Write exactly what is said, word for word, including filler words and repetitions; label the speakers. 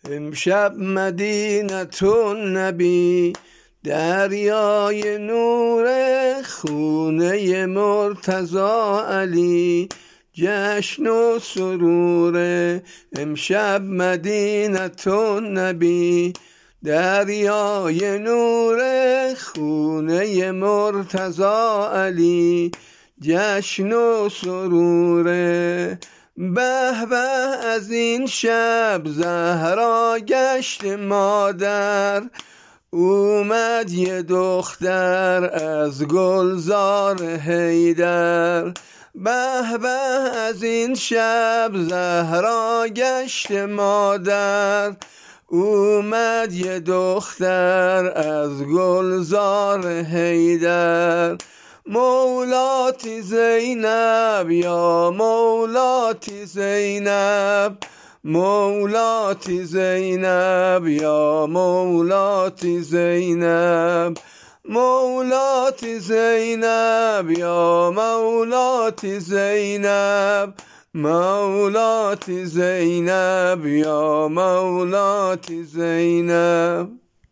Speaker 1: امشب مدینة النبی دریای نور، خونه مرتضی علی جشن و سروره. امشب مدینة النبی دریای نور، خونه مرتضی علی جشن و سروره. به به از این شب زهرا گشت مادر، اومد یه دختر از گلزار حیدر. به به از این شب زهرا گشت مادر، اومد یه دختر از گلزار حیدر. مولاتی زینب یا مولاتی زینب، مولاتی زینب یا مولاتی زینب، مولاتی زینب یا مولاتی زینب، مولاتی زینب یا مولاتی زینب.